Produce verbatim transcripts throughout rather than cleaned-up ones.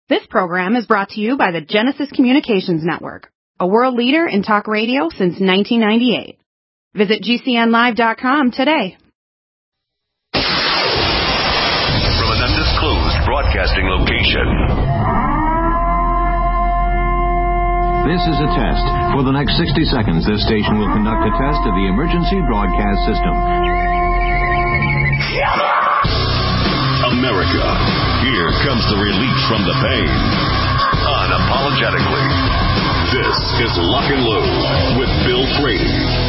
This program is brought to you by the Genesis Communications Network, a world leader in talk radio since nineteen ninety-eight. Visit G C N live dot com today. From an undisclosed broadcasting location. This is a test. For the next sixty seconds, this station will conduct a test of the emergency broadcast system. America, here comes the relief from the pain. Unapologetically. This is Lock and Load with Bill Frady.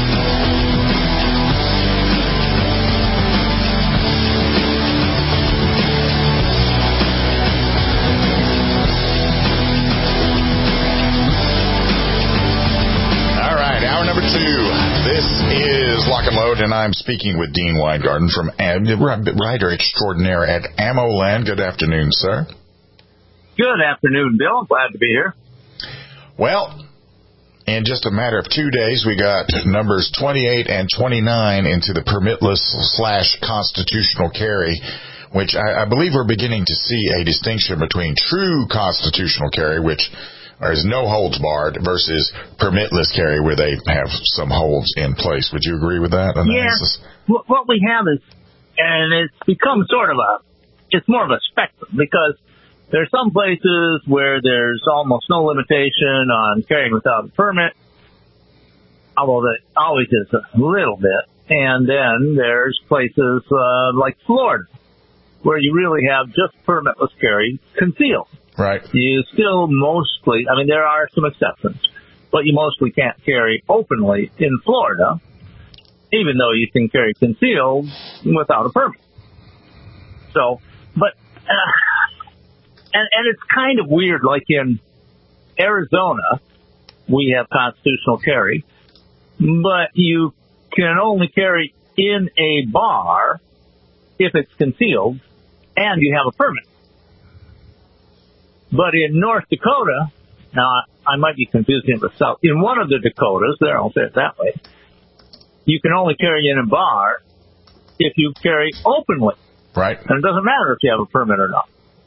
Number two, this is Lock and Load, and I'm speaking with Dean Weingarten, from writer extraordinaire at AmmoLand. Good afternoon, sir. Good afternoon, Bill. Glad to be here. Well, in just a matter of two days, we got numbers twenty-eight and twenty-nine into the permitless slash constitutional carry, which I, I believe we're beginning to see a distinction between true constitutional carry, which is no holds barred, versus permitless carry, where they have some holds in place. Would you agree with that analysis? Yeah. What we have is, and it's become sort of a, it's more of a spectrum, because there are some places where there's almost no limitation on carrying without a permit, although there always is a little bit. And then there's places uh, like Florida, where you really have just permitless carry concealed. Right. You still mostly, I mean, there are some exceptions, but you mostly can't carry openly in Florida, even though you can carry concealed without a permit. So, but, uh, and, and it's kind of weird, like in Arizona, we have constitutional carry, but you can only carry in a bar if it's concealed and you have a permit. But in North Dakota, now I might be confusing it with South, in one of the Dakotas, there, I'll say it that way, you can only carry in a bar if you carry openly. Right. And it doesn't matter if you have a permit or not.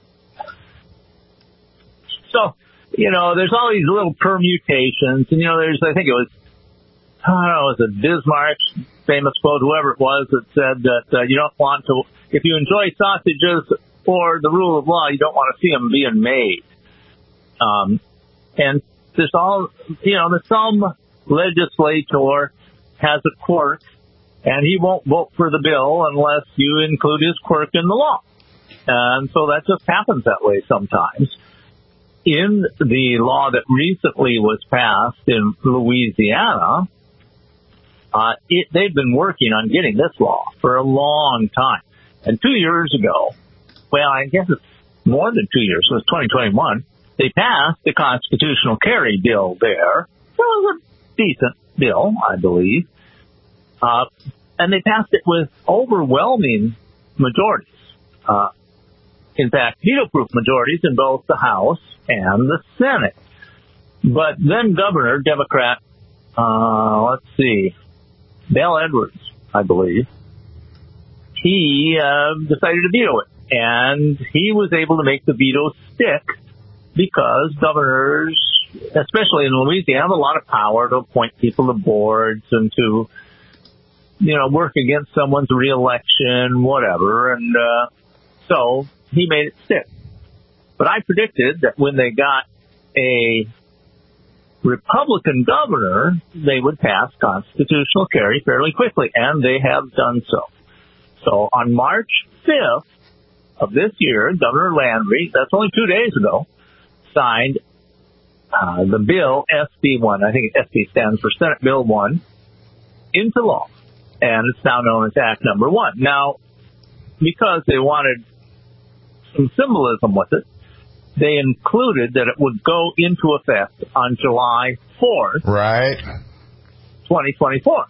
So, you know, there's all these little permutations, and, you know, there's, I think it was, I don't know, it was a Bismarck's famous quote, whoever it was, that said that uh, you don't want to, if you enjoy sausages or the rule of law, you don't want to see them being made. Um, and there's all, you know, some legislator has a quirk, and he won't vote for the bill unless you include his quirk in the law. And so that just happens that way sometimes. In the law that recently was passed in Louisiana, uh, it, they've been working on getting this law for a long time. And two years ago, well, I guess it's more than two years, so it's twenty twenty-one, they passed the constitutional carry bill there. It was a decent bill, I believe. Uh, and they passed it with overwhelming majorities. Uh, in fact, veto-proof majorities in both the House and the Senate. But then Governor, Democrat, uh, let's see, Bell Edwards, I believe, he uh, decided to veto it. And he was able to make the veto stick because governors, especially in Louisiana, have a lot of power to appoint people to boards and to, you know, work against someone's reelection, whatever. And uh, so he made it stick. But I predicted that when they got a Republican governor, they would pass constitutional carry fairly quickly, and they have done so. So on March fifth, of this year, Governor Landry, that's only two days ago, signed uh, the bill S B one. I think S B stands for Senate Bill one into law, and it's now known as Act Number One. Now, because they wanted some symbolism with it, they included that it would go into effect on July fourth, right, twenty twenty-four.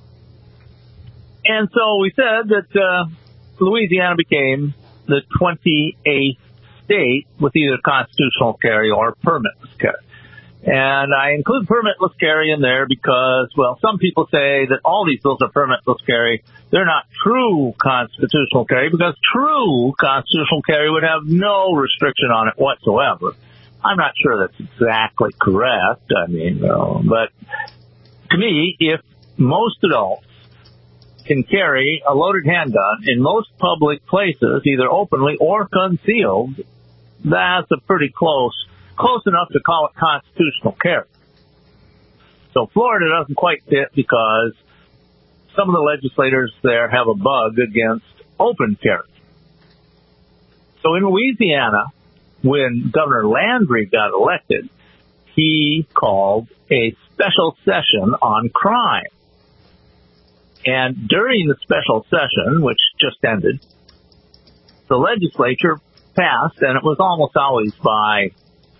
And so we said that uh, Louisiana became the twenty-eighth state with either constitutional carry or permitless carry. And I include permitless carry in there because, well, some people say that all these bills are permitless carry. They're not true constitutional carry because true constitutional carry would have no restriction on it whatsoever. I'm not sure that's exactly correct. I mean, uh, but to me, if most adults can carry a loaded handgun in most public places, either openly or concealed, that's a pretty close, close enough to call it constitutional carry. So Florida doesn't quite fit because some of the legislators there have a bug against open carry. So in Louisiana, when Governor Landry got elected, he called a special session on crime. And during the special session, which just ended, the legislature passed, and it was almost always by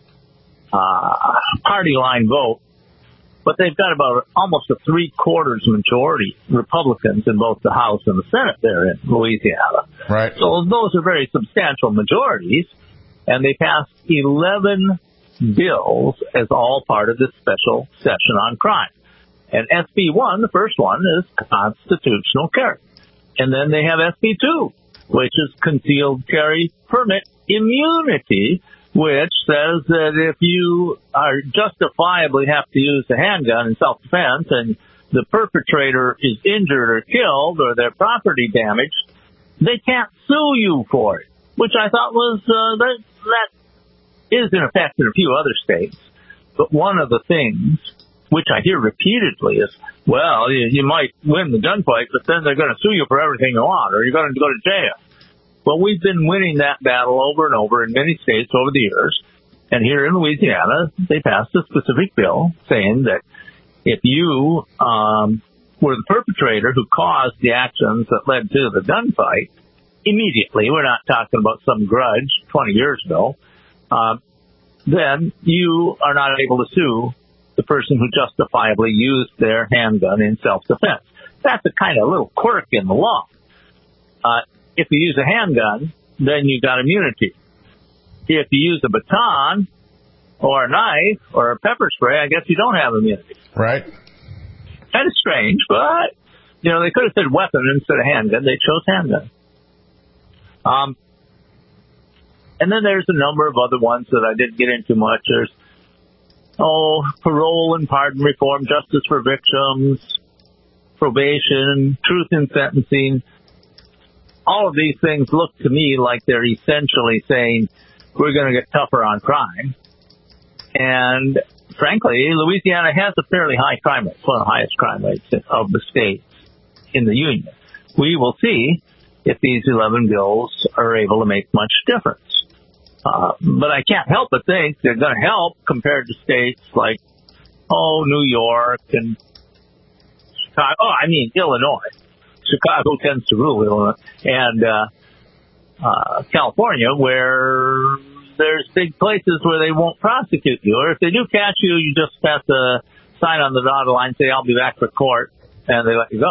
uh, party line vote, but they've got about almost a three-quarters majority Republicans in both the House and the Senate there in Louisiana. Right. So those are very substantial majorities, and they passed eleven bills as all part of this special session on crime. And S B one, the first one, is constitutional carry. And then they have S B two, which is concealed carry permit immunity, which says that if you are justifiably have to use a handgun in self-defense and the perpetrator is injured or killed or their property damaged, they can't sue you for it, which I thought was, uh, that, that is in effect in a few other states. But one of the things which I hear repeatedly is, well, you, you might win the gunfight, but then they're going to sue you for everything you want, or you're going to go to jail. Well, we've been winning that battle over and over in many states over the years. And here in Louisiana, they passed a specific bill saying that if you um, were the perpetrator who caused the actions that led to the gunfight, immediately, we're not talking about some grudge twenty years ago, uh, then you are not able to sue the person who justifiably used their handgun in self-defense. That's a kind of little quirk in the law. Uh, if you use a handgun, then you got immunity. If you use a baton or a knife or a pepper spray, I guess you don't have immunity. Right. Kind of strange, but, you know, they could have said weapon instead of handgun. They chose handgun. Um, and then there's a number of other ones that I didn't get into much. There's Oh, parole and pardon reform, justice for victims, probation, truth in sentencing. All of these things look to me like they're essentially saying we're going to get tougher on crime. And frankly, Louisiana has a fairly high crime rate, one of the highest crime rates of the states in the union. We will see if these eleven bills are able to make much difference. Uh, but I can't help but think they're going to help compared to states like, oh, New York and Chicago. Oh, I mean, Illinois. Chicago tends to rule Illinois. And uh, uh, California, where there's big places where they won't prosecute you. Or if they do catch you, you just have to sign on the dotted line, say, I'll be back for court, and they let you go.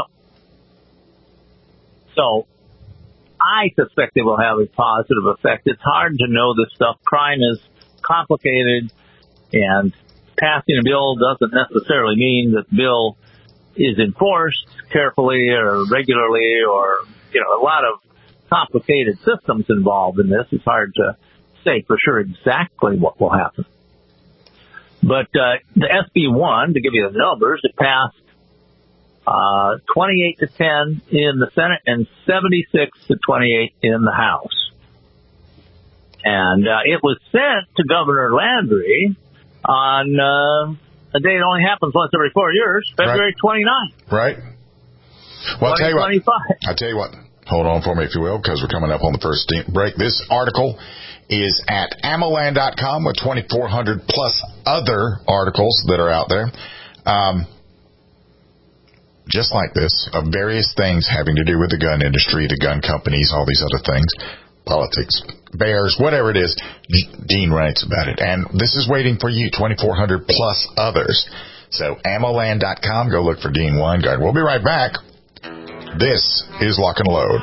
So I suspect it will have a positive effect. It's hard to know this stuff. Crime is complicated, and passing a bill doesn't necessarily mean that the bill is enforced carefully or regularly, or, you know, a lot of complicated systems involved in this. It's hard to say for sure exactly what will happen. But uh, the S B one, to give you the numbers, it passed Uh, twenty-eight to ten in the Senate and seventy-six to twenty-eight in the House. And uh, it was sent to Governor Landry on uh, a day that only happens once every four years, February right. twenty-ninth. Right. Well, I'll tell you what. I'll tell you what. Hold on for me, if you will, because we're coming up on the first break. This article is at AMMOLAND dot com with twenty-four hundred plus other articles that are out there. Um, Just like this, of various things having to do with the gun industry, the gun companies, all these other things, politics, bears, whatever it is, Dean writes about it. And this is waiting for you, twenty-four hundred plus others. So, AMMOLAND dot com, go look for Dean Weingart. We'll be right back. This is Lock and Load.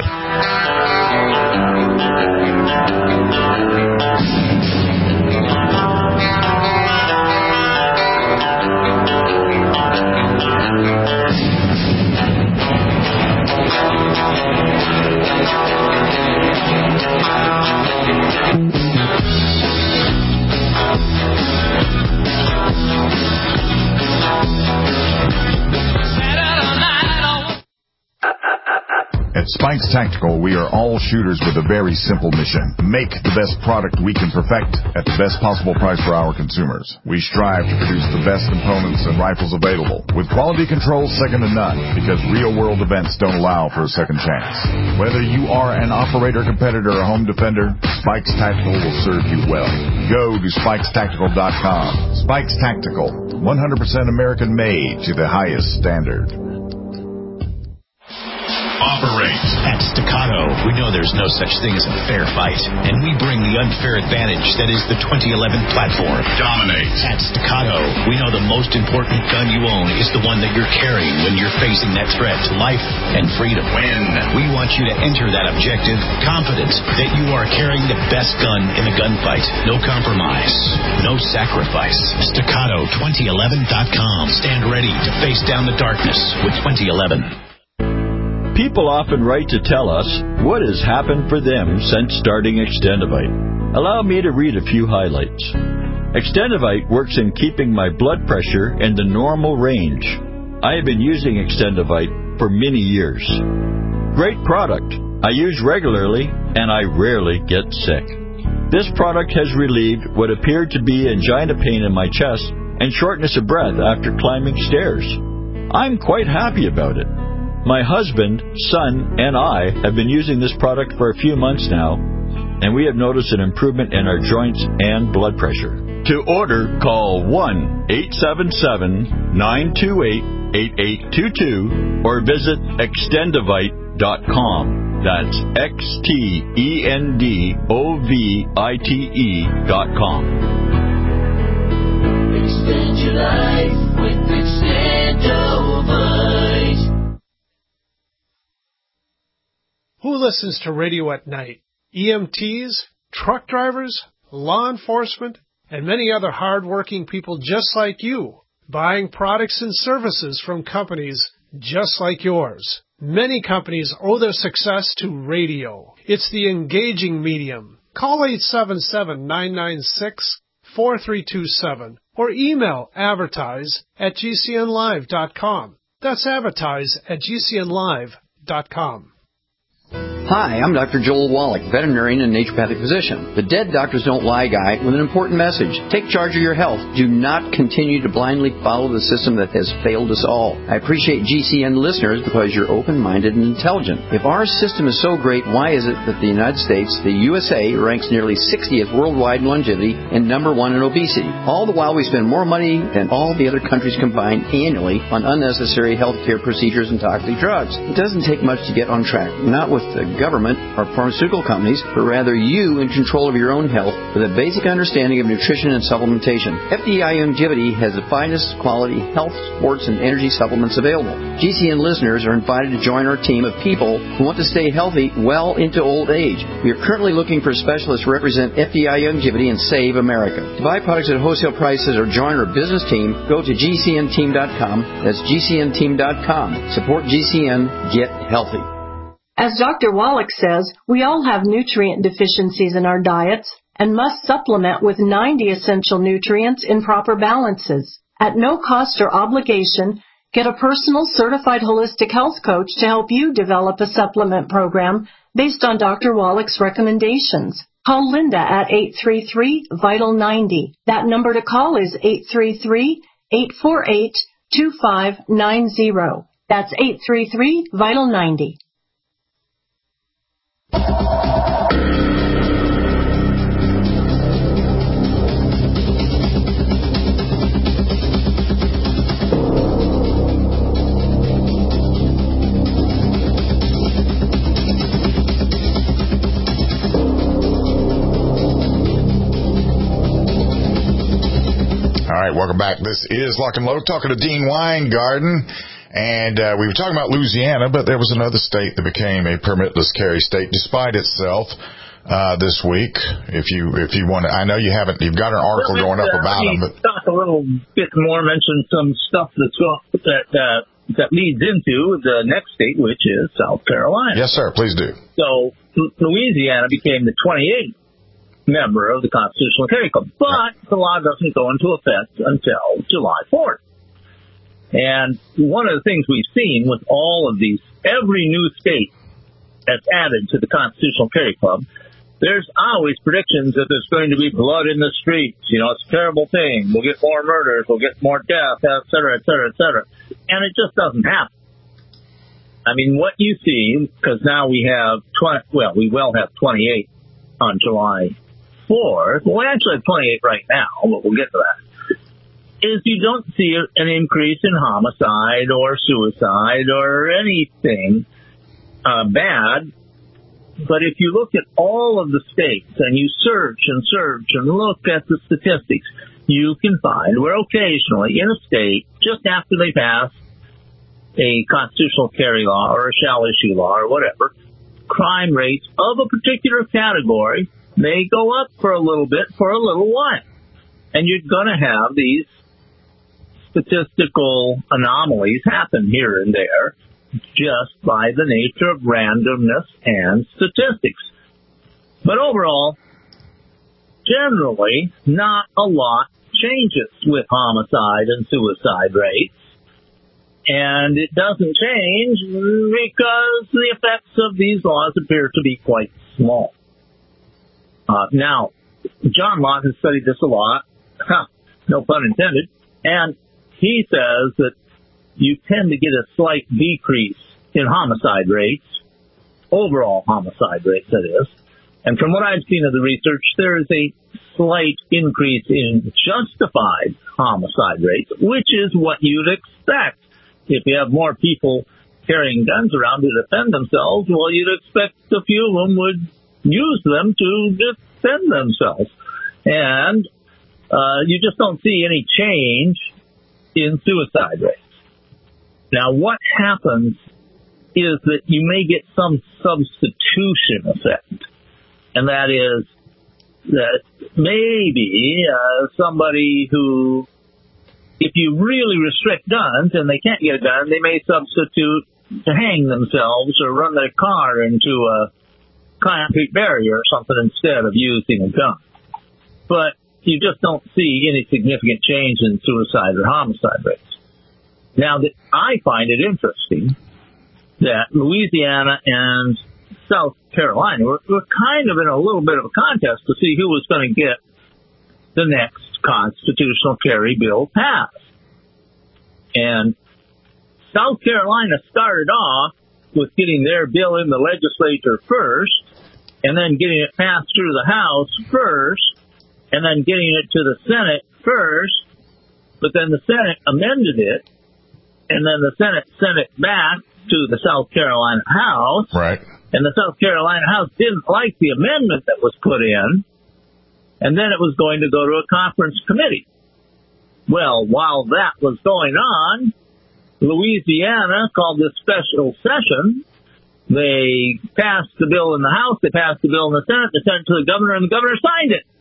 Spikes Tactical, we are all shooters with a very simple mission. Make the best product we can perfect at the best possible price for our consumers. We strive to produce the best components and rifles available, with quality control second to none, because real-world events don't allow for a second chance. Whether you are an operator, competitor, or home defender, Spikes Tactical will serve you well. Go to spikes tactical dot com. Spikes Tactical, one hundred percent American-made to the highest standard. Operate. At Staccato, we know there's no such thing as a fair fight, and we bring the unfair advantage that is the twenty eleven platform. Dominate. At Staccato, we know the most important gun you own is the one that you're carrying when you're facing that threat to life and freedom. Win. We want you to enter that objective confident that you are carrying the best gun in the gunfight. No compromise. No sacrifice. Staccato twenty eleven dot com. Stand ready to face down the darkness with twenty eleven. People often write to tell us what has happened for them since starting Extendivite. Allow me to read a few highlights. Extendivite works in keeping my blood pressure in the normal range. I have been using Extendivite for many years. Great product. I use regularly, and I rarely get sick. This product has relieved what appeared to be angina pain in my chest and shortness of breath after climbing stairs. I'm quite happy about it. My husband, son, and I have been using this product for a few months now, and we have noticed an improvement in our joints and blood pressure. To order, call one eight seven seven, nine two eight, eight eight two two or visit extendivite dot com. That's X T E N D O V I T E dot com. Extend your life with Extendivite. Who listens to radio at night? E M Ts, truck drivers, law enforcement, and many other hard-working people just like you, buying products and services from companies just like yours. Many companies owe their success to radio. It's the engaging medium. Call eight seven seven, nine nine six, four three two seven or email advertise at g c n live dot com. That's advertise at g c n live dot com. Hi, I'm Doctor Joel Wallach, veterinarian and naturopathic physician. The Dead Doctors Don't Lie guy with an important message. Take charge of your health. Do not continue to blindly follow the system that has failed us all. I appreciate G C N listeners because you're open-minded and intelligent. If our system is so great, why is it that the United States, the U S A, ranks nearly sixtieth worldwide in longevity and number one in obesity? All the while we spend more money than all the other countries combined annually on unnecessary health care procedures and toxic drugs. It doesn't take much to get on track. Not with the government or pharmaceutical companies, but rather you in control of your own health with a basic understanding of nutrition and supplementation. F D I Longevity has the finest quality health, sports, and energy supplements available. G C N listeners are invited to join our team of people who want to stay healthy well into old age. We are currently looking for specialists to represent F D I Longevity and Save America. To buy products at wholesale prices or join our business team, go to g c n team dot com. That's g c n team dot com. Support G C N. Get healthy. As Doctor Wallach says, we all have nutrient deficiencies in our diets and must supplement with ninety essential nutrients in proper balances. At no cost or obligation, get a personal certified holistic health coach to help you develop a supplement program based on Doctor Wallach's recommendations. Call Linda at eight three three, vital ninety. That number to call is eight three three, eight four eight, two five nine zero. That's eight three three, vital ninety. All right, welcome back. This is Lock and Load, talking to Dean Weingarten. And uh, we were talking about Louisiana, but there was another state that became a permitless carry state despite itself uh, this week. If you if you want to, I know you haven't, you've got an article well, going up uh, about them. But talk a little bit more, mention some stuff that's going, that uh, that leads into the next state, which is South Carolina. Yes, sir. Please do. So Louisiana became the twenty-eighth member of the Constitutional Carry Club, but the law doesn't go into effect until July fourth. And one of the things we've seen with all of these, every new state that's added to the Constitutional Carry Club, there's always predictions that there's going to be blood in the streets. You know, it's a terrible thing. We'll get more murders. We'll get more death, et cetera, et cetera, et cetera. And it just doesn't happen. I mean, what you see, because now we have, twenty, well, we will have twenty-eight on July fourth. Well, we actually have twenty-eight right now, but we'll get to that. Is you don't see an increase in homicide or suicide or anything uh, bad. But if you look at all of the states and you search and search and look at the statistics, you can find where occasionally in a state, just after they pass a constitutional carry law or a shall issue law or whatever, crime rates of a particular category may go up for a little bit for a little while. And you're going to have these statistical anomalies happen here and there just by the nature of randomness and statistics. But overall, generally, not a lot changes with homicide and suicide rates. And it doesn't change because the effects of these laws appear to be quite small. Uh, now, John Lott has studied this a lot, no pun intended, and he says that you tend to get a slight decrease in homicide rates, overall homicide rates, that is. And from what I've seen of the research, there is a slight increase in justified homicide rates, which is what you'd expect. If you have more people carrying guns around to defend themselves, well, you'd expect a few of them would use them to defend themselves. And uh, you just don't see any change in suicide rates. Now, what happens is that you may get some substitution effect, and that is that maybe uh, somebody who, if you really restrict guns and they can't get a gun, they may substitute to hang themselves or run their car into a concrete barrier or something instead of using a gun. But you just don't see any significant change in suicide or homicide rates. Now, that I find it interesting that Louisiana and South Carolina were, were kind of in a little bit of a contest to see who was going to get the next constitutional carry bill passed. And South Carolina started off with getting their bill in the legislature first, and then getting it passed through the House first, and then getting it to the Senate first, but then the Senate amended it, and then the Senate sent it back to the South Carolina House. Right. And the South Carolina House didn't like the amendment that was put in, and then it was going to go to a conference committee. Well, while that was going on, Louisiana called this special session. They passed the bill in the House, they passed the bill in the Senate, they sent it to the governor, and the governor signed it.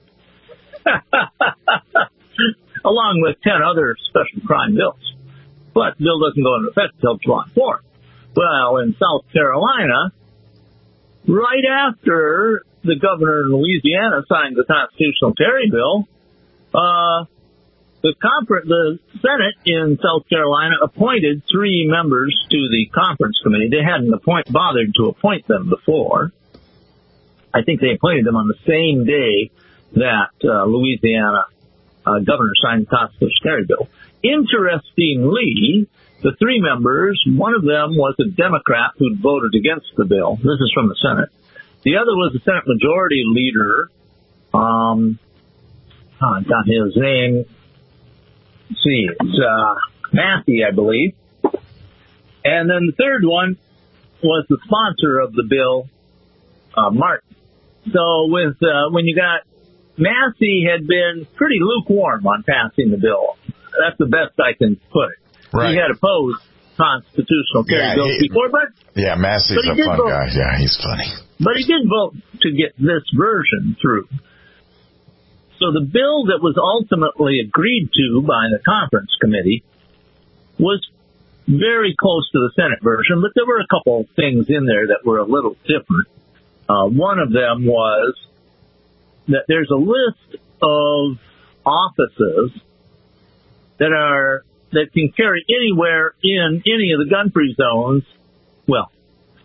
Along with ten other special crime bills. But the bill doesn't go into effect until July fourth. Well, in South Carolina, right after the governor in Louisiana signed the constitutional carry bill, uh, the conference, the Senate in South Carolina appointed three members to the conference committee. They hadn't appoint, bothered to appoint them before. I think they appointed them on the same day that uh, Louisiana uh, governor signed the constitutional carry bill. Interestingly, the three members, one of them was a Democrat who voted against the bill. This is from the Senate. The other was the Senate Majority Leader. Um, oh, I got his name. Let's see, it's uh, Massey, I believe. And then the third one was the sponsor of the bill, uh, Martin. So with uh, when you got Massey had been pretty lukewarm on passing the bill. That's the best I can put it. Right. He had opposed constitutional carry yeah, bills he, before, but yeah, Massey's but a fun vote. guy. Yeah, he's funny. But he did vote to get this version through. So the bill that was ultimately agreed to by the conference committee was very close to the Senate version, but there were a couple of things in there that were a little different. Uh, one of them was that there's a list of offices that are that can carry anywhere in any of the gun-free zones. Well,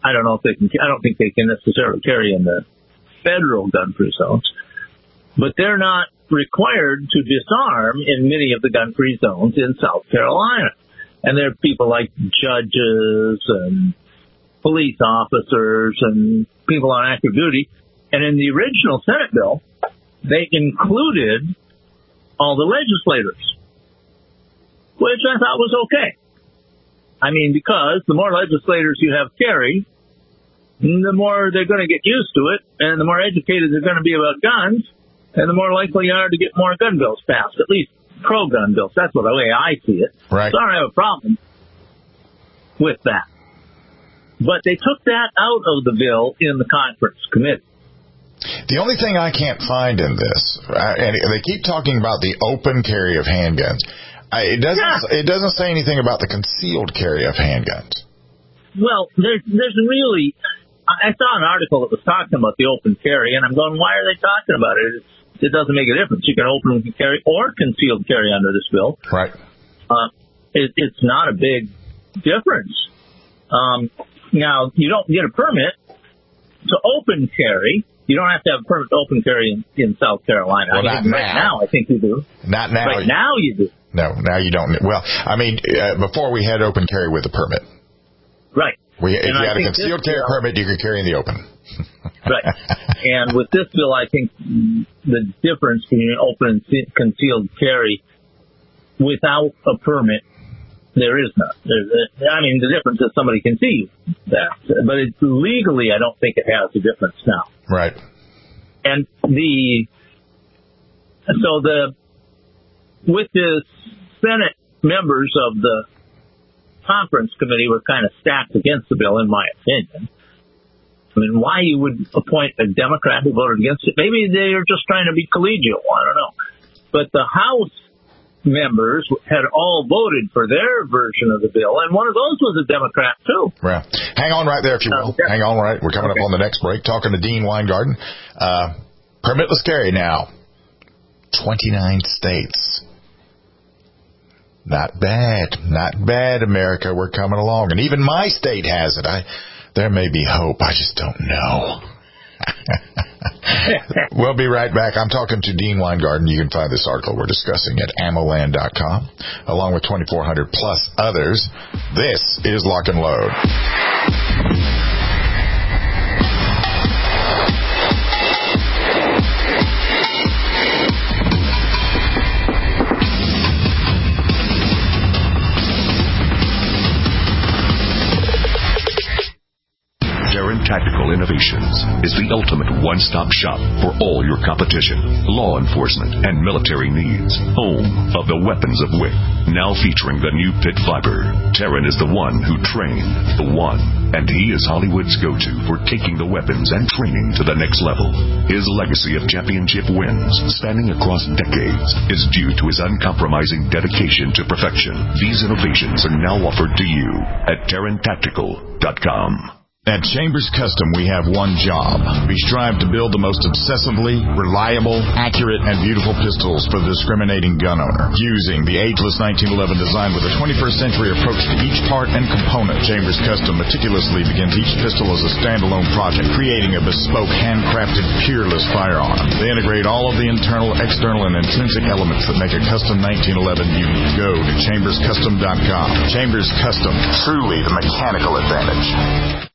I don't know if they can, I don't think they can necessarily carry in the federal gun-free zones, but they're not required to disarm in many of the gun-free zones in South Carolina. And there are people like judges and police officers and people on active duty. And in the original Senate bill, they included all the legislators, which I thought was okay. I mean, because the more legislators you have carry, the more they're going to get used to it, and the more educated they're going to be about guns, and the more likely you are to get more gun bills passed, at least pro-gun bills. That's the way I see it. Right. So I don't have a problem with that. But they took that out of the bill in the conference committee. The only thing I can't find in this, uh, and they keep talking about the open carry of handguns. I, it doesn't. Yeah. It doesn't say anything about the concealed carry of handguns. Well, there's there's really. I saw an article that was talking about the open carry, and I'm going, why are they talking about it? It's, it doesn't make a difference. You can open carry or concealed carry under this bill. Right. Uh, it, it's not a big difference. Um, now, you don't get a permit to open carry. You don't have to have a permit to open carry in, in South Carolina. Well, I not mean, right now. now, I think you do. Not now. Right now, you do. No, now you don't. Well, I mean, uh, before we had open carry with a permit. Right. We, if and you I had a concealed carry bill, permit, you could carry in the open. Right. And with this bill, I think the difference between open and concealed carry without a permit, there is none. There's a, I mean, the difference is somebody can see that. But it's legally, I don't think it has a difference now. Right. And the, so the, with the Senate members of the conference committee were kind of stacked against the bill, in my opinion. I mean, why you would appoint a Democrat who voted against it? Maybe they're just trying to be collegial. I don't know. But the House members had all voted for their version of the bill, and one of those was a Democrat, too. Right. Hang on right there, if you will. Uh, Hang on right. We're coming okay. up on the next break, talking to Dean Weingarten. Uh, permitless carry now. twenty-nine states. Not bad. Not bad, America. We're coming along. And even my state has it. I, there may be hope. I just don't know. We'll be right back. I'm talking to Dean Weingarten. You can find this article we're discussing at ammo land dot com, along with twenty-four hundred plus others. This is Lock and Load. Tactical Innovations is the ultimate one-stop shop for all your competition, law enforcement, and military needs. Home of the weapons of W I C. Now featuring the new pit viper. Taran is the one who trained the one, and he is Hollywood's go-to for taking the weapons and training to the next level. His legacy of championship wins, spanning across decades, is due to his uncompromising dedication to perfection. These innovations are now offered to you at Taran Tactical dot com. At Chambers Custom, we have one job. We strive to build the most obsessively reliable, accurate, and beautiful pistols for the discriminating gun owner. Using the ageless nineteen eleven design with a twenty-first century approach to each part and component, Chambers Custom meticulously begins each pistol as a standalone project, creating a bespoke, handcrafted, peerless firearm. They integrate all of the internal, external, and intrinsic elements that make a custom nineteen eleven unique. Go to Chambers Custom dot com. Chambers Custom, truly the mechanical advantage.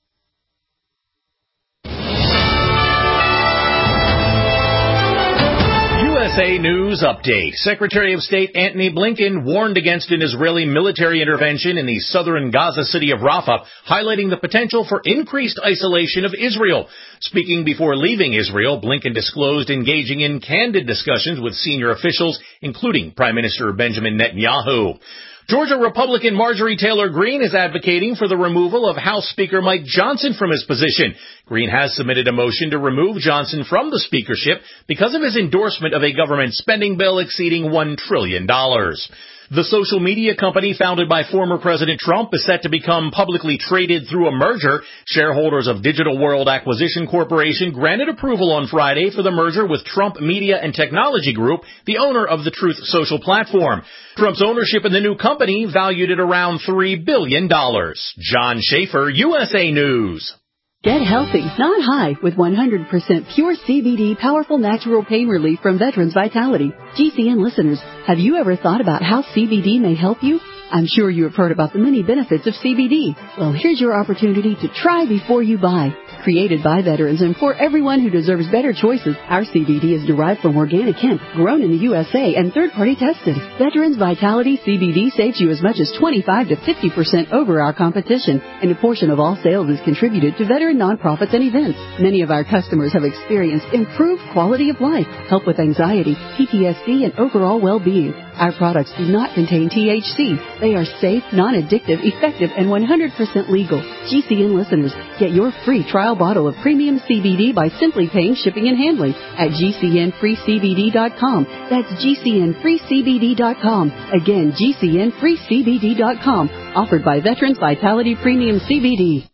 U S A News Update. Secretary of State Antony Blinken warned against an Israeli military intervention in the southern Gaza city of Rafah, highlighting the potential for increased isolation of Israel. Speaking before leaving Israel, Blinken disclosed engaging in candid discussions with senior officials, including Prime Minister Benjamin Netanyahu. Georgia Republican Marjorie Taylor Greene is advocating for the removal of House Speaker Mike Johnson from his position. Greene has submitted a motion to remove Johnson from the speakership because of his endorsement of a government spending bill exceeding one trillion dollars. The social media company founded by former President Trump is set to become publicly traded through a merger. Shareholders of Digital World Acquisition Corporation granted approval on Friday for the merger with Trump Media and Technology Group, the owner of the Truth Social platform. Trump's ownership in the new company valued at around three billion dollars. John Schaefer, U S A News. Get healthy, not high, with one hundred percent pure C B D powerful natural pain relief from Veterans Vitality. G C N listeners, have you ever thought about how C B D may help you? I'm sure you have heard about the many benefits of C B D. Well, here's your opportunity to try before you buy. Created by veterans and for everyone who deserves better choices, our C B D is derived from organic hemp, grown in the U S A and third-party tested. Veterans Vitality C B D saves you as much as twenty-five to fifty percent over our competition, and a portion of all sales is contributed to veteran nonprofits and events. Many of our customers have experienced improved quality of life, help with anxiety, P T S D, and overall well-being. Our products do not contain T H C. They are safe, non-addictive, effective, and one hundred percent legal. G C N listeners, get your free trial bottle of premium C B D by simply paying shipping and handling at G C N free C B D dot com. That's G C N free C B D dot com. Again, G C N free C B D dot com. Offered by Veterans Vitality Premium C B D.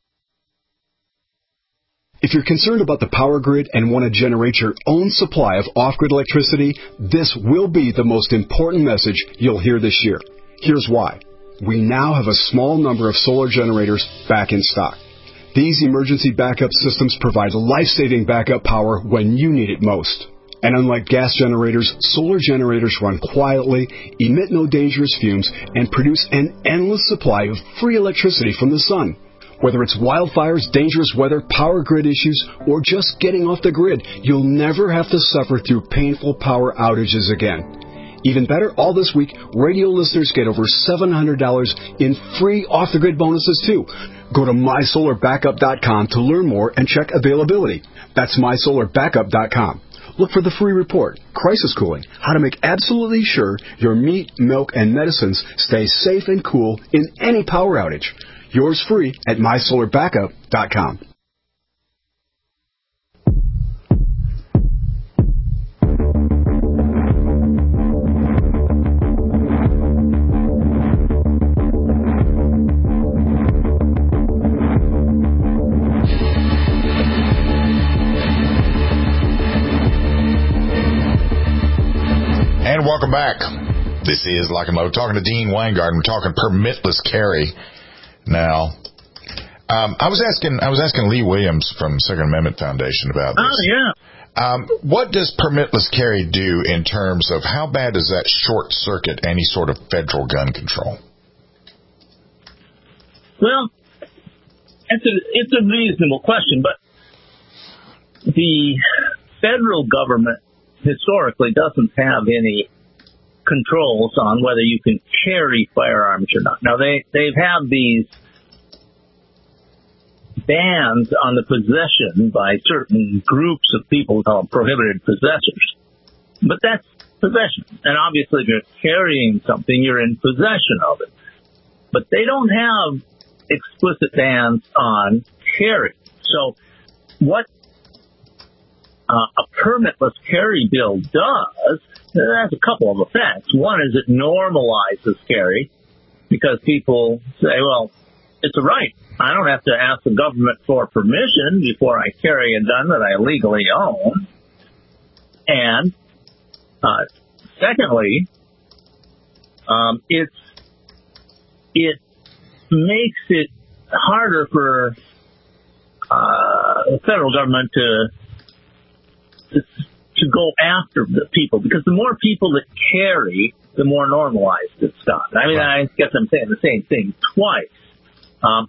If you're concerned about the power grid and want to generate your own supply of off-grid electricity, this will be the most important message you'll hear this year. Here's why. We now have a small number of solar generators back in stock. These emergency backup systems provide life-saving backup power when you need it most. And unlike gas generators, solar generators run quietly, emit no dangerous fumes, and produce an endless supply of free electricity from the sun. Whether it's wildfires, dangerous weather, power grid issues, or just getting off the grid, you'll never have to suffer through painful power outages again. Even better, all this week, radio listeners get over seven hundred dollars in free off-the-grid bonuses, too. Go to my solar backup dot com to learn more and check availability. That's my solar backup dot com. Look for the free report, Crisis Cooling, how to make absolutely sure your meat, milk, and medicines stay safe and cool in any power outage. Yours free at my solar backup dot com. And welcome back. This is Lock and Load. Talking to Dean Weingarten. We're talking permitless carry. Now, um, I was asking I was asking Lee Williams from Second Amendment Foundation about this. Oh, yeah. Um, what does permitless carry do in terms of how bad does that short circuit any sort of federal gun control? Well, it's a, it's a reasonable question, but the federal government historically doesn't have any controls on whether you can carry firearms or not. Now, they, they've had these bans on the possession by certain groups of people called prohibited possessors. But that's possession. And obviously, if you're carrying something, you're in possession of it. But they don't have explicit bans on carry. So what uh, a permitless carry bill does, it has a couple of effects. One is it normalizes carry because people say, well, it's a right. I don't have to ask the government for permission before I carry a gun that I legally own. And uh, secondly, um, it's it makes it harder for uh, the federal government to, to to go after the people, because the more people that carry, the more normalized it's gotten. I mean, I guess I'm saying the same thing twice. Um,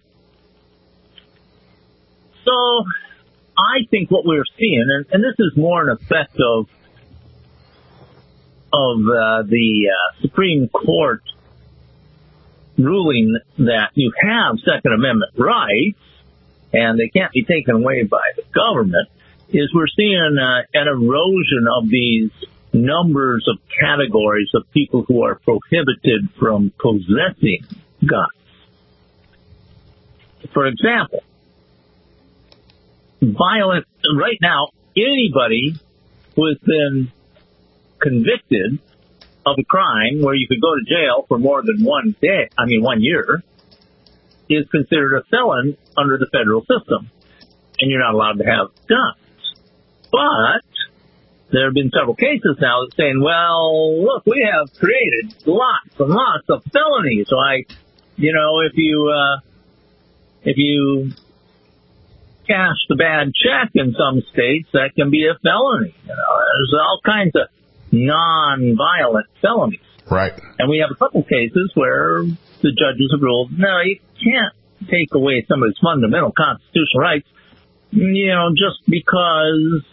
so I think what we're seeing, and, and this is more an effect of of uh, the uh, Supreme Court ruling that you have Second Amendment rights and they can't be taken away by the government, is we're seeing uh, an erosion of these numbers of categories of people who are prohibited from possessing guns. For example, violent, right now, anybody who has been convicted of a crime where you could go to jail for more than one day, I mean one year, is considered a felon under the federal system, and you're not allowed to have guns. But there have been several cases now that saying, well, look, we have created lots and lots of felonies. So I, you know, if you, uh, if you cash the bad check in some states, that can be a felony. You know, there's all kinds of non-violent felonies. Right. And we have a couple cases where the judges have ruled, no, you can't take away somebody's fundamental constitutional rights, you know, just because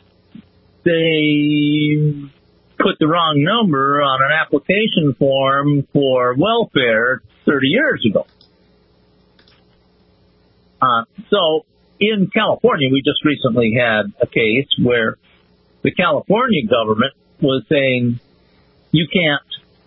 they put the wrong number on an application form for welfare thirty years ago. Uh, so in California, we just recently had a case where the California government was saying you can't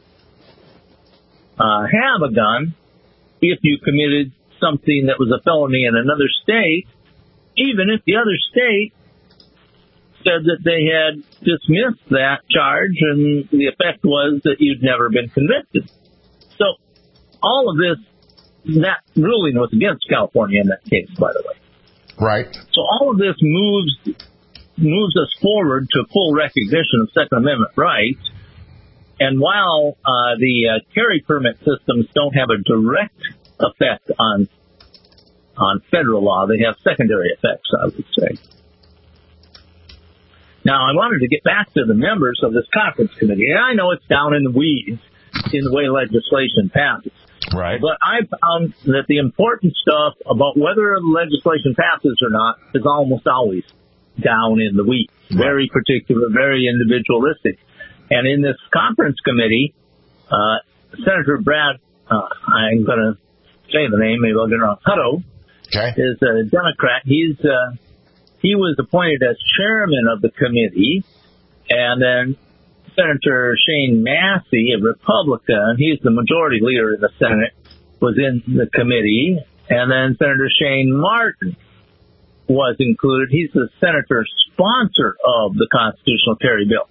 uh, have a gun if you committed something that was a felony in another state, even if the other state said that they had dismissed that charge and the effect was that you'd never been convicted. So all of this, that ruling was against California in that case, by the way. Right. So all of this moves moves us forward to full recognition of Second Amendment rights. And while uh, the uh, carry permit systems don't have a direct effect on on federal law, they have secondary effects, I would say. Now, I wanted to get back to the members of this conference committee. And I know it's down in the weeds in the way legislation passes. Right. But I found that the important stuff about whether legislation passes or not is almost always down in the weeds. Very particular, very individualistic. And in this conference committee, uh, Senator Brad, uh, I'm going to say the name, maybe I'll get it wrong, Hutto, okay. is a Democrat. He's, uh, he was appointed as chairman of the committee, and then Senator Shane Massey, a Republican, he's the majority leader in the Senate, was in the committee, and then Senator Shane Martin was included. He's the senator sponsor of the constitutional carry bill.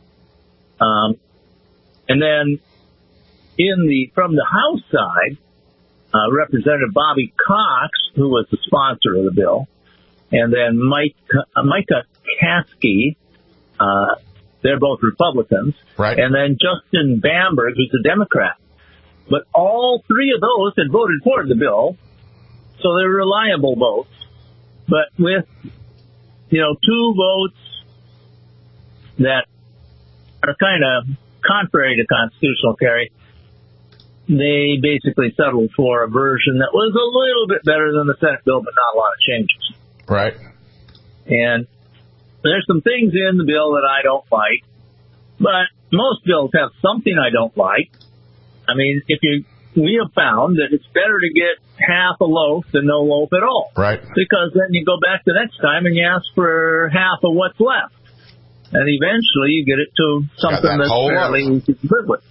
Um, and then in the from the House side, uh, Representative Bobby Cox, who was the sponsor of the bill, and then Mike uh, Micah Caskey, uh, they're both Republicans, right? And then Justin Bamberg, who's a Democrat. But all three of those had voted for the bill, so they're reliable votes. But with, you know, two votes that are kind of contrary to constitutional carry, they basically settled for a version that was a little bit better than the Senate bill, but not a lot of changes. Right. And there's some things in the bill that I don't like, but most bills have something I don't like. I mean, if you, we have found that it's better to get half a loaf than no loaf at all. Right. Because then you go back the next time and you ask for half of what's left. And eventually you get it to something that that's fairly easy to live with.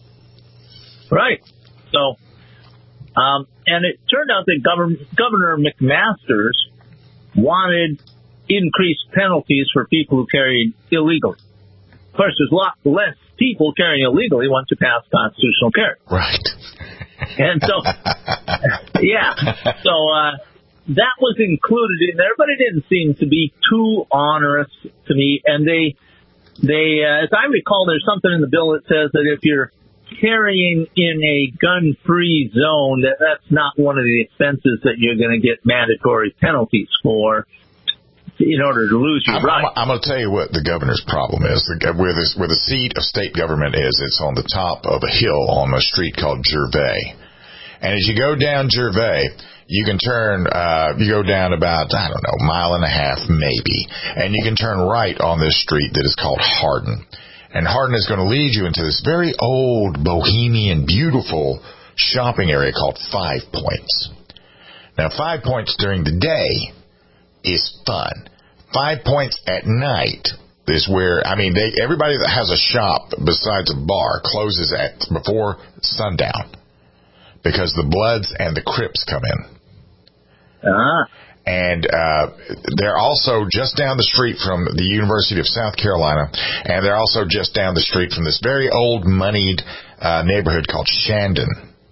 Right. So, um, and it turned out that Governor, Governor McMaster's wanted increased penalties for people who carried illegally. Of course, there's a lot less people carrying illegally once you pass constitutional carry. Right. And so, yeah. So, uh, that was included in there, but it didn't seem to be too onerous to me. And they, they, uh, as I recall, there's something in the bill that says that if you're carrying in a gun-free zone, that that's not one of the offenses that you're going to get mandatory penalties for in order to lose your I'm, right. I'm, I'm going to tell you what the governor's problem is. The, where, this, where the seat of state government is, it's on the top of a hill on a street called Gervais. And as you go down Gervais, you can turn, uh, you go down about, I don't know, a mile and a half maybe, and you can turn right on this street that is called Hardin. And Hardin is going to lead you into this very old, bohemian, beautiful shopping area called Five Points. Now, Five Points during the day is fun. Five Points at night is where, I mean, they, everybody that has a shop besides a bar closes at before sundown because the Bloods and the Crips come in. Ah. And uh, they're also just down the street from the University of South Carolina, and they're also just down the street from this very old, moneyed uh, neighborhood called Shandon.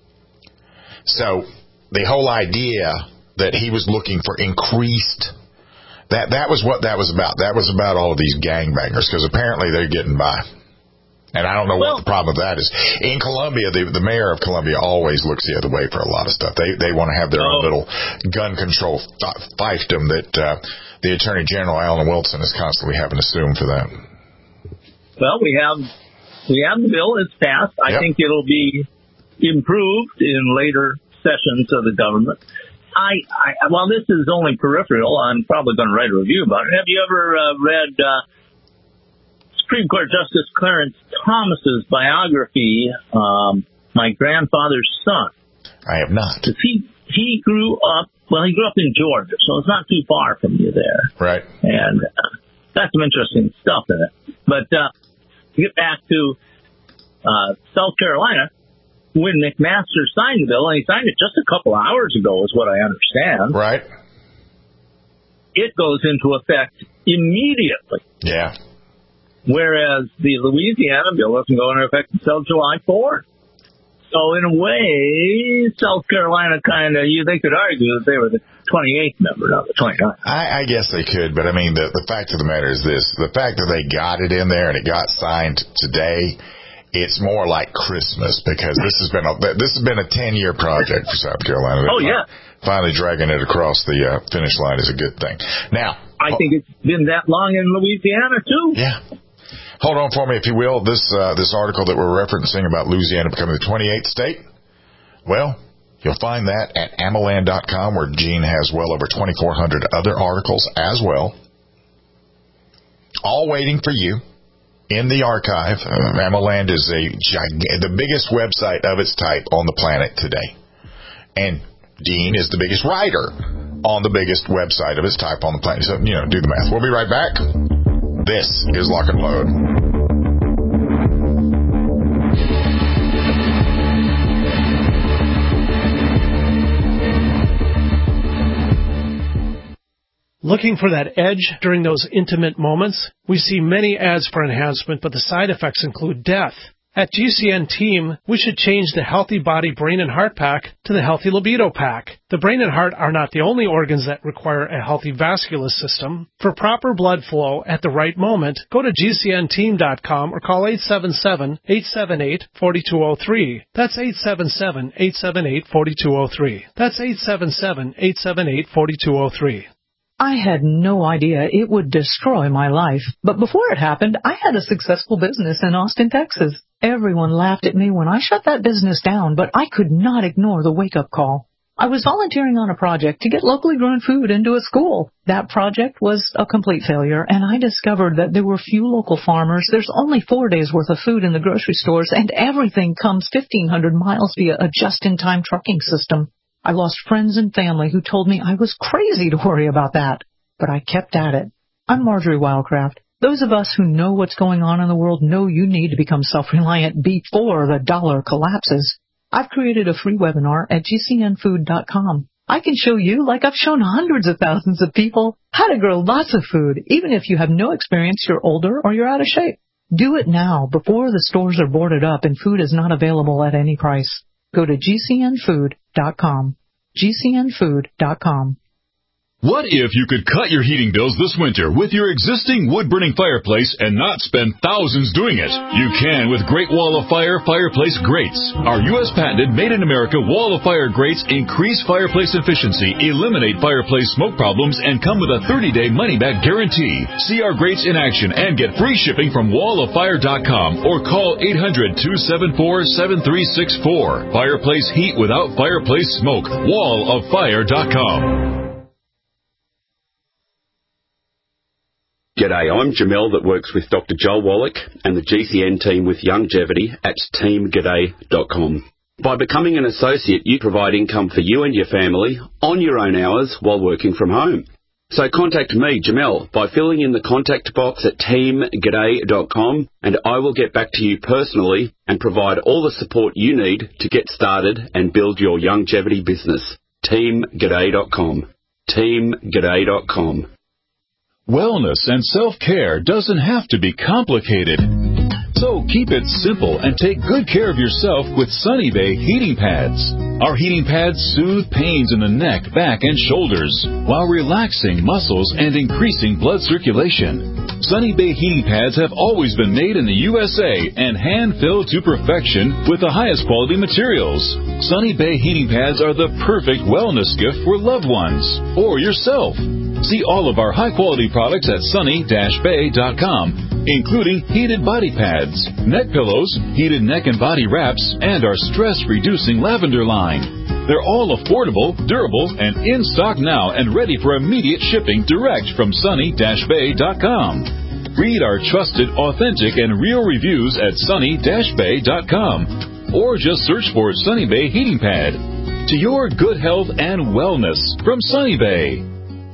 So the whole idea that he was looking for increased, that that was what that was about. That was about all of these gangbangers, because apparently they're getting by. And I don't know well, what the problem with that is. In Columbia, the, the mayor of Columbia always looks the other way for a lot of stuff. They they want to have their oh. own little gun control fiefdom that uh, the Attorney General, Alan Wilson, is constantly having to sue him for that. Well, we have we have the bill. It's passed. I yep. think it'll be improved in later sessions of the government. I, I while this is only peripheral, I'm probably going to write a review about it. Have you ever uh, read uh, Supreme Court Justice Clarence Thomas's biography, um, My Grandfather's Son? I have not. He he grew up, well, he grew up in Georgia, so it's not too far from you there. Right. And uh, that's some interesting stuff in it. But uh, to get back to uh, South Carolina, when McMaster signed the bill, and he signed it just a couple hours ago, is what I understand. Right. It goes into effect immediately. Yeah. Whereas the Louisiana bill doesn't go into effect until July fourth. So in a way, South Carolina kind of, you they could argue that they were the twenty-eighth member, not the twenty-ninth. I, I guess they could, but I mean, the, the fact of the matter is this. The fact that they got it in there and it got signed today, it's more like Christmas, because this has been a, this has been a ten-year project for South Carolina. Oh, yeah. Finally dragging it across the uh, finish line is a good thing. Now, I think it's been that long in Louisiana, too. Yeah. Hold on for me, if you will. This uh, this article that we're referencing about Louisiana becoming the twenty-eighth state, well, you'll find that at Amaland dot com, where Gene has well over twenty-four hundred other articles as well, all waiting for you in the archive. Uh, Amaland is a gig- the biggest website of its type on the planet today. And Dean is the biggest writer on the biggest website of its type on the planet. So, you know, do the math. We'll be right back. This is Lock and Load. Looking for that edge during those intimate moments? We see many ads for enhancement, but the side effects include death. At G C N Team, we should change the Healthy Body Brain and Heart Pack to the Healthy Libido Pack. The brain and heart are not the only organs that require a healthy vascular system. For proper blood flow at the right moment, go to G C N team dot com or call eight seven seven, eight seven eight, four two zero three. That's eight seven seven, eight seven eight, four two zero three. That's eight seven seven, eight seven eight, four two zero three. I had no idea it would destroy my life. But before it happened, I had a successful business in Austin, Texas. Everyone laughed at me when I shut that business down, but I could not ignore the wake-up call. I was volunteering on a project to get locally grown food into a school. That project was a complete failure, and I discovered that there were few local farmers. There's only four days' worth of food in the grocery stores, and everything comes fifteen hundred miles via a just-in-time trucking system. I lost friends and family who told me I was crazy to worry about that, but I kept at it. I'm Marjorie Wildcraft. Those of us who know what's going on in the world know you need to become self-reliant before the dollar collapses. I've created a free webinar at G C N food dot com. I can show you, like I've shown hundreds of thousands of people, how to grow lots of food, even if you have no experience, you're older, or you're out of shape. Do it now, before the stores are boarded up and food is not available at any price. Go to G C N food dot com. G C N food dot com. What if you could cut your heating bills this winter with your existing wood-burning fireplace and not spend thousands doing it? You can with Great Wall of Fire Fireplace Grates. Our U S patented made-in-America Wall of Fire grates increase fireplace efficiency, eliminate fireplace smoke problems, and come with a thirty-day money-back guarantee. See our grates in action and get free shipping from wall of fire dot com or call eight hundred, two seven four, seven three six four. Fireplace heat without fireplace smoke. wall of fire dot com. G'day, I'm Jamel that works with Doctor Joel Wallach and the G C N team with Longevity at team g'day dot com. By becoming an associate, you provide income for you and your family on your own hours while working from home. So contact me, Jamel, by filling in the contact box at team g'day dot com, and I will get back to you personally and provide all the support you need to get started and build your longevity business. team g'day dot com. team g'day dot com. Wellness and self-care doesn't have to be complicated. So keep it simple and take good care of yourself with Sunny Bay heating pads. Our heating pads soothe pains in the neck, back, and shoulders while relaxing muscles and increasing blood circulation. Sunny Bay heating pads have always been made in the U S A and hand-filled to perfection with the highest quality materials. Sunny Bay heating pads are the perfect wellness gift for loved ones or yourself. See all of our high-quality products at sunny dash bay dot com, including heated body pads, neck pillows, heated neck and body wraps, and our stress-reducing lavender line. They're all affordable, durable, and in stock now and ready for immediate shipping direct from sunny dash bay dot com. Read our trusted, authentic, and real reviews at sunny dash bay dot com, or just search for Sunny Bay Heating Pad. To your good health and wellness from Sunny Bay.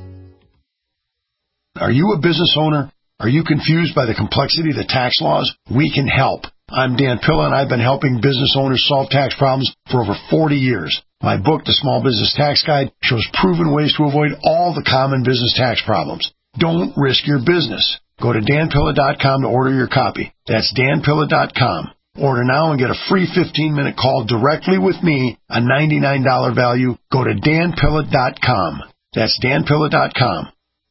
Are you a business owner? Are you confused by the complexity of the tax laws? We can help. I'm Dan Pilla, and I've been helping business owners solve tax problems for over forty years. My book, The Small Business Tax Guide, shows proven ways to avoid all the common business tax problems. Don't risk your business. Go to dan pilla dot com to order your copy. That's dan pilla dot com. Order now and get a free fifteen-minute call directly with me, a ninety-nine dollars value. Go to dan pilla dot com. That's dan pilla dot com.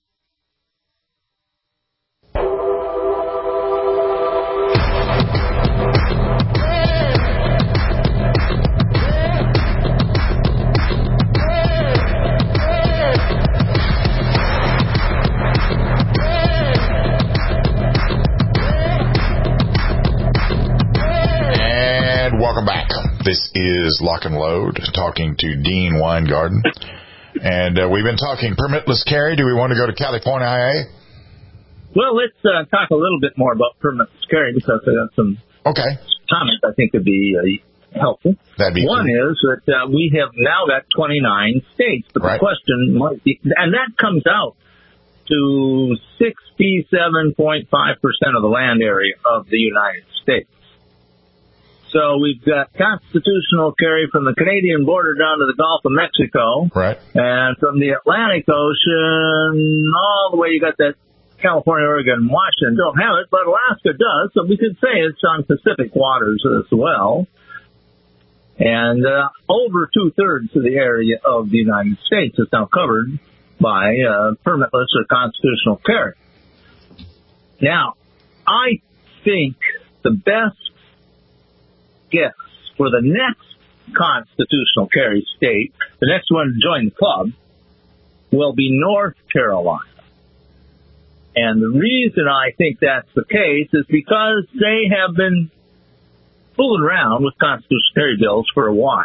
Welcome back. This is Lock and Load, talking to Dean Weingarten. And uh, we've been talking permitless carry. Do we want to go to California I A? Well, let's uh, talk a little bit more about permitless carry because I got some okay. comments I think would be uh, helpful. That'd be One cool. is that uh, we have now got twenty-nine states, but right. the question might be, and that comes out to sixty-seven point five percent of the land area of the United States. So we've got constitutional carry from the Canadian border down to the Gulf of Mexico. Right. And from the Atlantic Ocean all the way, you got that California, Oregon, Washington don't have it, but Alaska does. So we could say it's on Pacific waters as well. And uh, over two-thirds of the area of the United States is now covered by uh, permitless or constitutional carry. Now, I think the best guess for the next constitutional carry state, the next one to join the club, will be North Carolina. And the reason I think that's the case is because they have been fooling around with constitutional carry bills for a while.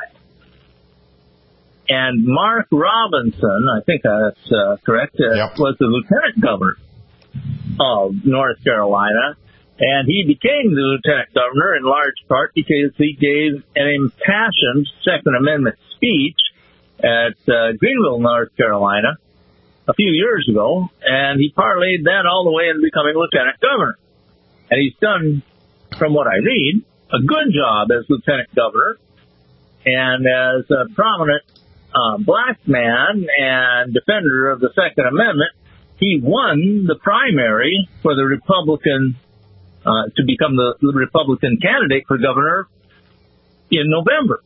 And Mark Robinson, I think that's uh, correct, uh, yep. was the lieutenant governor of North Carolina. And he became the lieutenant governor in large part because he gave an impassioned Second Amendment speech at uh, Greenville, North Carolina, a few years ago, and he parlayed that all the way into becoming lieutenant governor. And he's done, from what I read, a good job as lieutenant governor, and as a prominent uh, black man and defender of the Second Amendment, he won the primary for the Republican Uh, to become the, the Republican candidate for governor in November.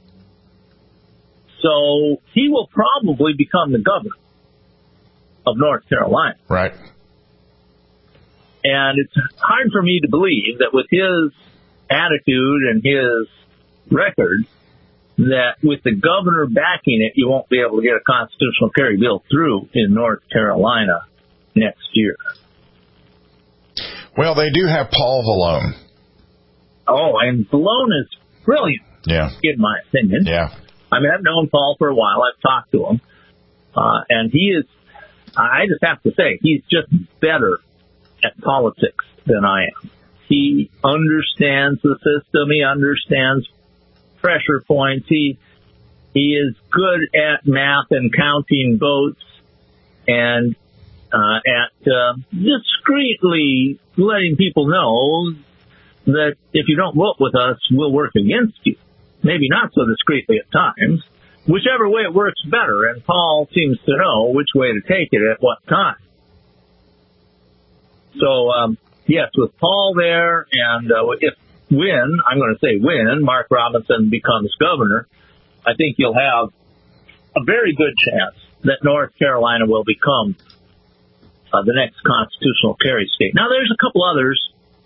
So he will probably become the governor of North Carolina. Right. And it's hard for me to believe that with his attitude and his record, that with the governor backing it, you won't be able to get a constitutional carry bill through in North Carolina next year. Well, they do have Paul Vallone. Oh, and Vallone is brilliant. Yeah. In my opinion. Yeah. I mean, I've known Paul for a while. I've talked to him. Uh, and he is, I just have to say, he's just better at politics than I am. He understands the system. He understands pressure points. He, he is good at math and counting votes and Uh, at uh, discreetly letting people know that if you don't vote with us, we'll work against you. Maybe not so discreetly at times, whichever way it works better, and Paul seems to know which way to take it at what time. So, um, yes, with Paul there, and uh, if when, I'm going to say when, Mark Robinson becomes governor, I think you'll have a very good chance that North Carolina will become uh, the next constitutional carry state. Now, there's a couple others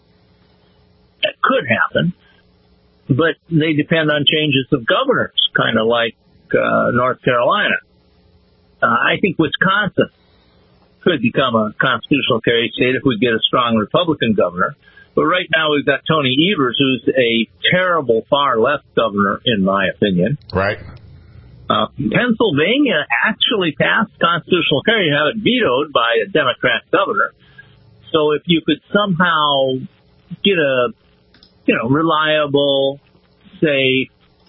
that could happen, but they depend on changes of governors, kind of like uh, North Carolina. Uh, I think Wisconsin could become a constitutional carry state if we get a strong Republican governor. But right now we've got Tony Evers, who's a terrible far-left governor, in my opinion. Right. Uh, Pennsylvania actually passed constitutional carry and have it vetoed by a Democrat governor. So if you could somehow get a, you know, reliable, safe,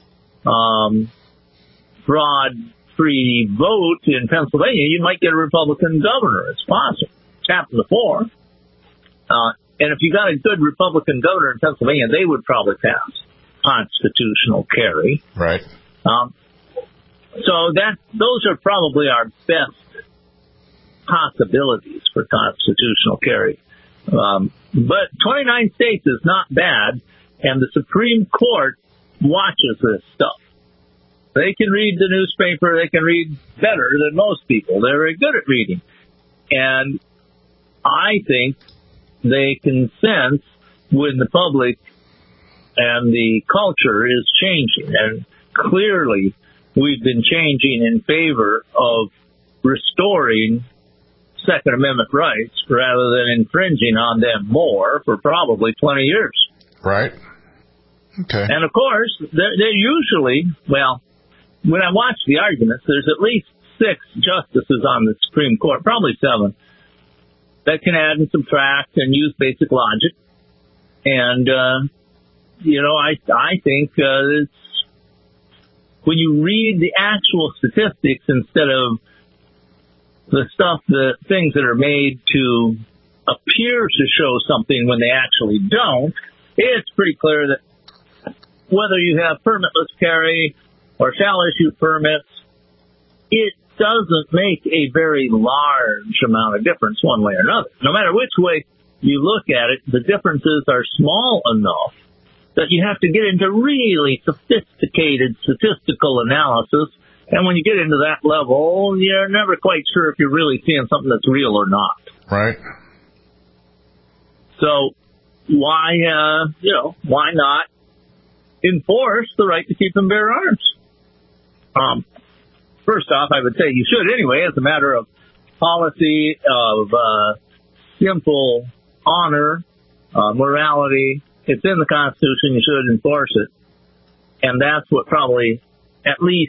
um, broad, free vote in Pennsylvania, you might get a Republican governor. It's possible. It's happened before. Uh, and if you got a good Republican governor in Pennsylvania, they would probably pass constitutional carry. Right. Um, so that those are probably our best possibilities for constitutional carry. Um, but twenty-nine states is not bad, and the Supreme Court watches this stuff. They can read the newspaper. They can read better than most people. They're very good at reading. And I think they can sense when the public and the culture is changing. And clearly, we've been changing in favor of restoring Second Amendment rights rather than infringing on them more for probably twenty years. Right. Okay. And, of course, they're, they're usually, well, when I watch the arguments, there's at least six justices on the Supreme Court, probably seven, that can add and subtract and use basic logic. And, uh, you know, I I think uh, it's, when you read the actual statistics instead of the stuff, the things that are made to appear to show something when they actually don't, it's pretty clear that whether you have permitless carry or shall issue permits, it doesn't make a very large amount of difference one way or another. No matter which way you look at it, the differences are small enough that you have to get into really sophisticated statistical analysis. And when you get into that level, you're never quite sure if you're really seeing something that's real or not. Right. So why, uh, you know, why not enforce the right to keep and bear arms? Um, first off, I would say you should anyway, as a matter of policy, of uh, simple honor, uh, morality. It's in the Constitution. You should enforce it. And that's what probably at least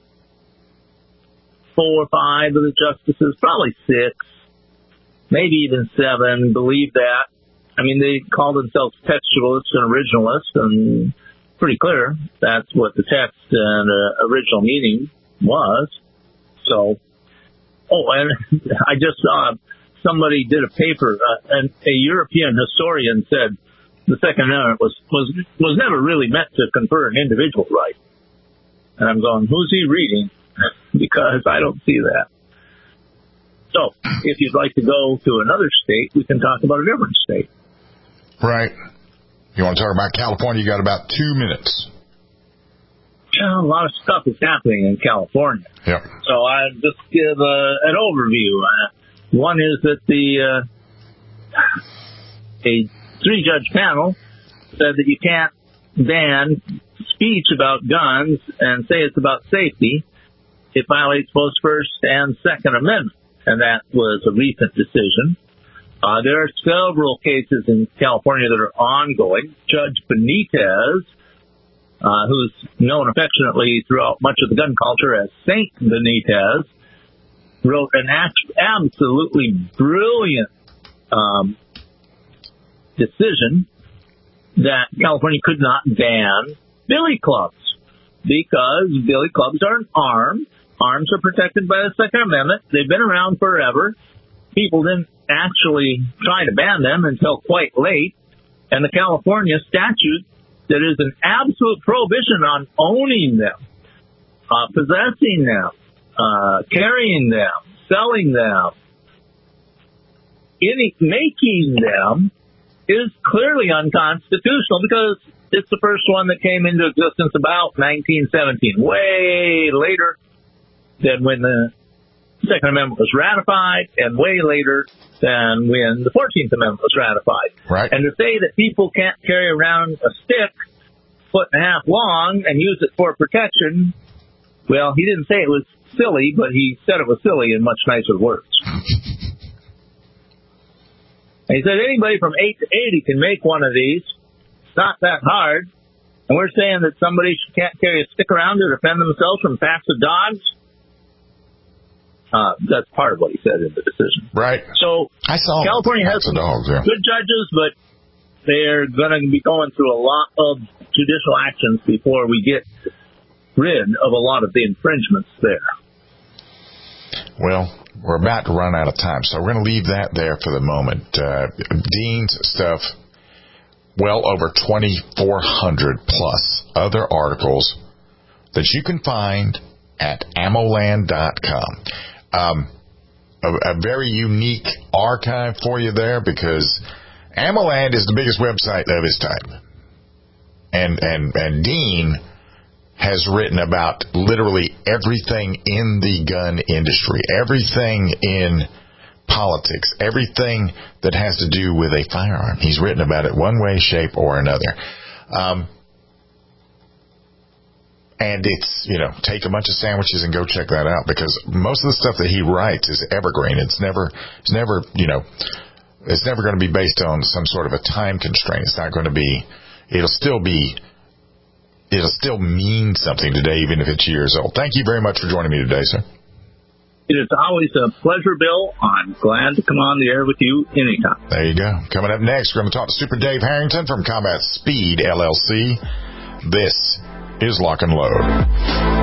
four or five of the justices, probably six, maybe even seven, believe that. I mean, they call themselves textualists and originalists, and pretty clear that's what the text and uh, original meaning was. So, oh, and I just saw somebody did a paper, uh, and a European historian said the Second Amendment was, was, was never really meant to confer an individual right. And I'm going, who's he reading? Because I don't see that. So, if you'd like to go to another state, we can talk about a different state. Right. You want to talk about California? You got about two minutes. Yeah, a lot of stuff is happening in California. Yeah. So I'll just give uh, an overview. Uh, one is that the uh, a three-judge panel said that you can't ban speech about guns and say it's about safety. It violates both First and Second Amendment, and that was a recent decision. Uh, there are several cases in California that are ongoing. Judge Benitez, uh, who's known affectionately throughout much of the gun culture as Saint Benitez, wrote an absolutely brilliant um, decision that California could not ban billy clubs because billy clubs are an arm. Arms are protected by the Second Amendment. They've been around forever. People didn't actually try to ban them until quite late. And the California statute that is an absolute prohibition on owning them uh, possessing them, uh, carrying them, selling them, any, making them is clearly unconstitutional because it's the first one that came into existence about nineteen seventeen, way later than when the Second Amendment was ratified and way later than when the fourteenth Amendment was ratified. Right. And to say that people can't carry around a stick foot and a half long and use it for protection, well, he didn't say it was silly, but he said it was silly in much nicer words. And he said anybody from eight to eighty can make one of these. It's not that hard. And we're saying that somebody can't carry a stick around to defend themselves from packs of dogs. Uh, that's part of what he said in the decision. Right. So I saw California has some dogs, yeah. good judges, but they're going to be going through a lot of judicial actions before we get rid of a lot of the infringements there. Well, we're about to run out of time, so we're going to leave that there for the moment. Uh, Dean's stuff, well over twenty-four hundred plus other articles that you can find at ammoland dot com. Um, a, a very unique archive for you there because AmmoLand is the biggest website of its type. And, and, and Dean has written about literally everything in the gun industry, everything in politics, everything that has to do with a firearm. He's written about it one way, shape, or another. Um, And it's, you know, take a bunch of sandwiches and go check that out because most of the stuff that he writes is evergreen. It's never, it's never, you know, it's never going to be based on some sort of a time constraint. It's not going to be, it'll still be, it'll still mean something today, even if it's years old. Thank you very much for joining me today, sir. It is always a pleasure, Bill. I'm glad to come on the air with you anytime. There you go. Coming up next, we're going to talk to Super Dave Harrington from Combat Speed, L L C. This is Lock and Load.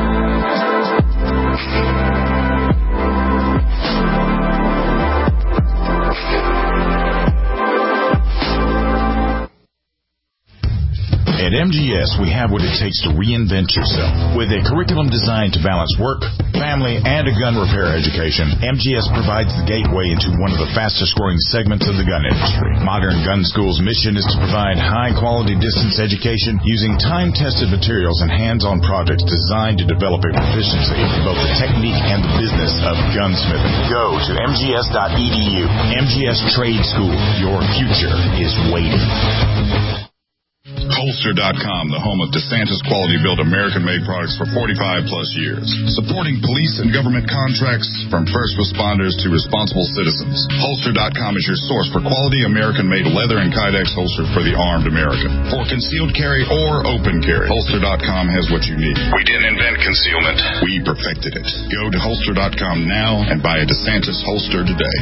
At M G S, we have what it takes to reinvent yourself. With a curriculum designed to balance work, family, and a gun repair education, M G S provides the gateway into one of the fastest-growing segments of the gun industry. Modern Gun School's mission is to provide high-quality distance education using time-tested materials and hands-on projects designed to develop a proficiency in both the technique and the business of gunsmithing. Go to m g s dot e d u. M G S Trade School. Your future is waiting. Holster dot com, the home of DeSantis quality-built American-made products for forty-five plus years. Supporting police and government contracts from first responders to responsible citizens. Holster dot com is your source for quality American-made leather and Kydex holster for the armed American. For concealed carry or open carry, Holster dot com has what you need. We didn't invent concealment. We perfected it. Go to Holster dot com now and buy a DeSantis holster today.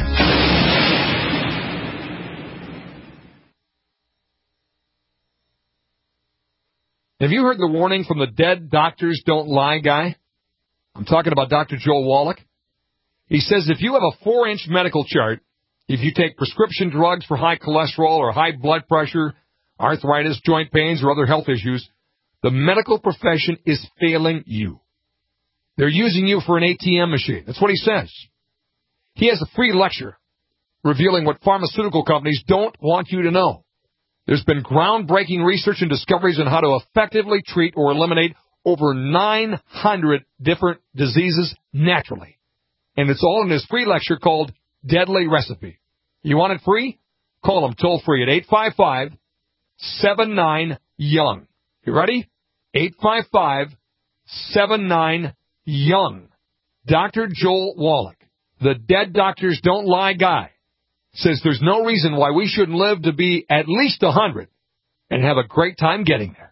Have you heard the warning from the Dead Doctors Don't Lie guy? I'm talking about Doctor Joel Wallach. He says if you have a four-inch medical chart, if you take prescription drugs for high cholesterol or high blood pressure, arthritis, joint pains, or other health issues, the medical profession is failing you. They're using you for an A T M machine. That's what he says. He has a free lecture revealing what pharmaceutical companies don't want you to know. There's been groundbreaking research and discoveries on how to effectively treat or eliminate over nine hundred different diseases naturally. And it's all in his free lecture called Deadly Recipe. You want it free? Call him toll free at eight five five, seven nine, young. You ready? eight five five, seven nine, young. Doctor Joel Wallach, the Dead Doctors Don't Lie guy, says there's no reason why we shouldn't live to be at least one hundred and have a great time getting there.